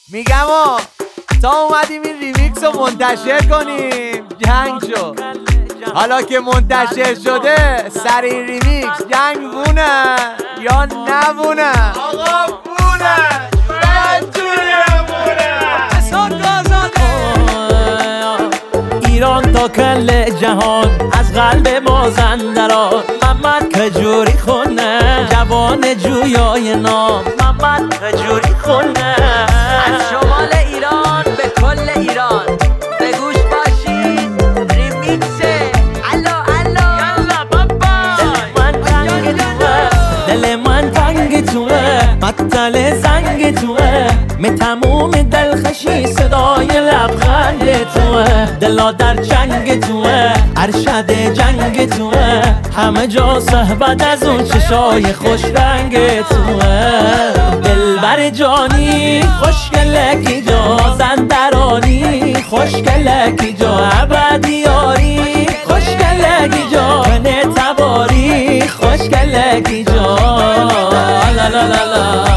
میگم تا اومدیم این ریمیکس رو منتشر کنیم جنگ شد. حالا که منتشر شده سر این ریمیکس جنگ بونه یا نبونه؟ آقا بونه ایران تا کل جهان از قلب مازندران محمد کجوری خونه جوان جویای نام محمد کجوری خونه از شمال ایران به کل ایران به گوش باشید ریمیکس الا یالا بابا دل من تنگ توه مطل زنگ توه می تموم دلخشی صدای لبخند توه دلا در جنگ توه ارشد جنگ توه همه جا صحبت از اون چشای خوش رنگ توه دلبر جانی خوشگلکی جا زندرانی خوشگلکی جا ابدیاری خوشگلکی جا کنه تباری خوشگلکی جا لا لا لا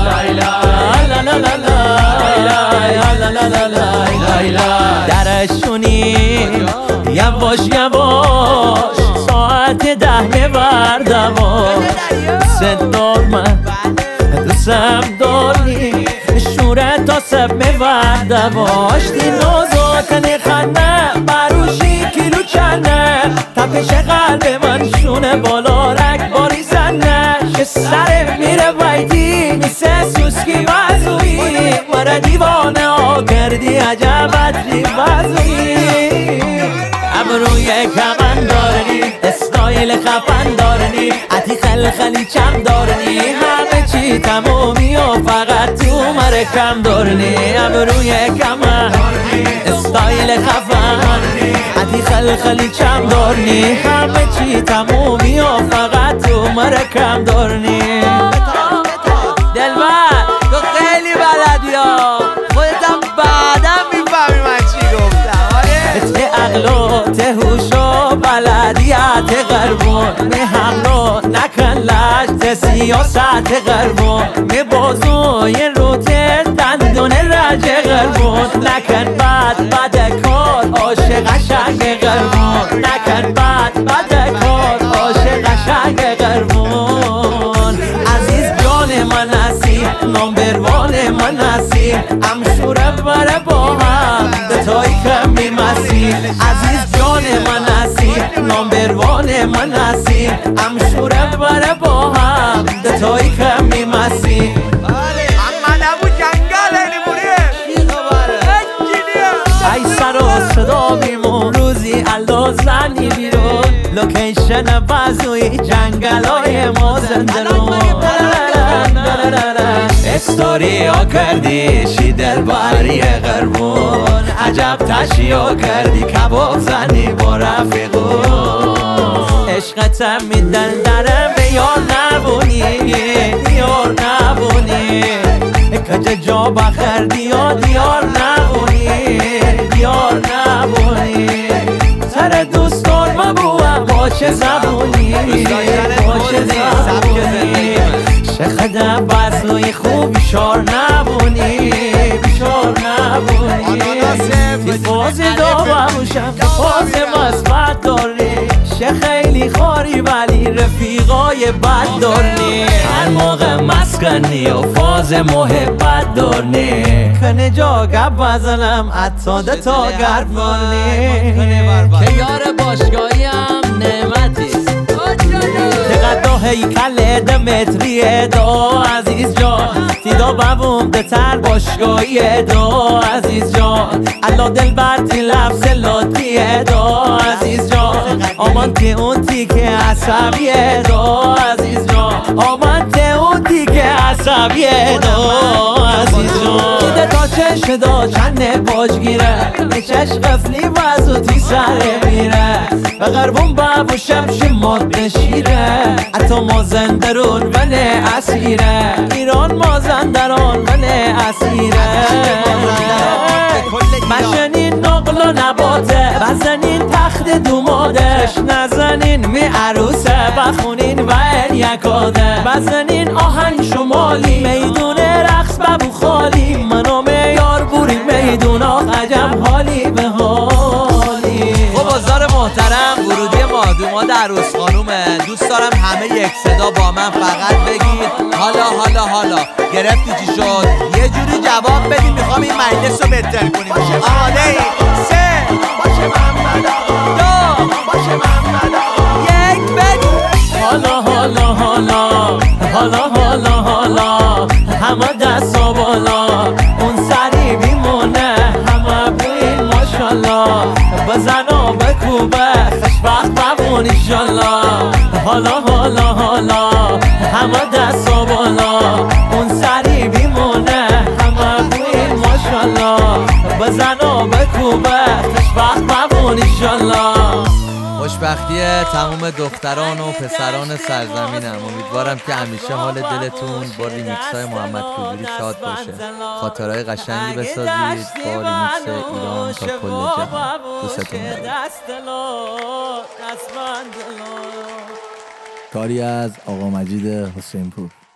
لا درشونی یواش یواش ساعت 10 بردواش صدار من دوستم داری شورت تا سب بردواش دی نازاتن خنه بروشی کیلو چنه تپش قلب من شونه بالا رگ باری زنه که سر میره ویدی میسه سوسکی وزوی مرا دیوانه ها کردی عجبت ریوزوی ابروی کمن دارنی استایل خفن دارنی عتی خلی چم دارنی همه چی تمومی و فقط تو مرکم دارنی ابروی کمن استایل خفن عتی خلی چم دارنی همه چی تمومی و فقط تو مرکم دارنی دلبر تو خیلی بلدی ها خودتم بعدم میفهمی من چی گفتم. آره ته عقل و ته هوش و بلدیت غربون می حملو نکن لشت سیاست غربون می بازوی روت دندون رج غربون نکن بد کار عاشق قشنگ غربون نکن بد کار عاشق قشنگ غربون عزیز جان من هستی نمبروان من هستی امشوره بره با هم دتایی که میمسی عزیز جان من هستی نمبروان من هستی امشوره بره با هم دتایی که میمسی محمد ابو جنگل ای سر و صدا بیمون روزی الله زنی بیرون لوکیشن بازوی جنگل های مازندران استوری ها کردی شی دلبری غربون عجب تشی ها کردی کباب زنی با رفیقون عشقتم میدن درم یار نبونی کج جا بخردی یا دیار نبونی سر دوستان مبوم با چه زبونی شخده بزنوی خوب بیشار نبونی تیفاز داوموشم تیفاز مثبت داری خیلی خاری ولی رفیقای بد دارنی هر موقع مسکنی و فاز محبت دارنی کنه جا گب بزنم اتاده تا گرمانی که یار باشگاهی هم نعمتیست تقدا هیکل دمتریه دا عزیز جان تیدا ببوم دتر باشگاهیه دا عزیز جان الله دل برتی لفظ لاتیه دا عزیز جان آمانتی اون تیکه عصبیه دا عزیز جان آمانتی اون تیکه عصبیه دا عزیز جان دیده تا چش دا چند باج گیره چش قفلی وزوتی سره میره و غربون بابو شمشی ماد شیره حتی مازندران من اسیره ایران مازندران من اسیره مشنین نقل و نباته بزنین تخت دومادش نزنین می عروسه بخونین و یکاده بزنین آهنگ شمالی میدون رقص ببو خالی منو میار داماد عروس خانومه. دوست دارم همه یک صدا با من فقط بگید حالا حالا حالا. گرفتی چی شد؟ یه جوری جواب بدیم میخوام این مجلس رو بهتر کنیم. آماده ای؟ 3 باشه محمد آقا، 2 باشه محمد آقا، 1 بگو حالا حالا حالا حالا حالا حالا همه دستا بالا اون سری بیمونه همه بوین ماشالله بزن و بکوبه خوشبخت بمون ایشالله حالا حالا حالا همه دستا بالا اون سری بیمونه همه بوین ماشالله بزن و بکوبه خوشبخت بمون ایشالله. خوشبختی تمام دختران و پسران سرزمینم. امیدوارم که همیشه حال دلتون با ریمیکس های محمد کوجوری شاد باشه. خاطرهای قشنگی بسازید با ریمیکس ایران تا کل جهان. دوستتون دارم. کاری از آقا مجید حسین پور.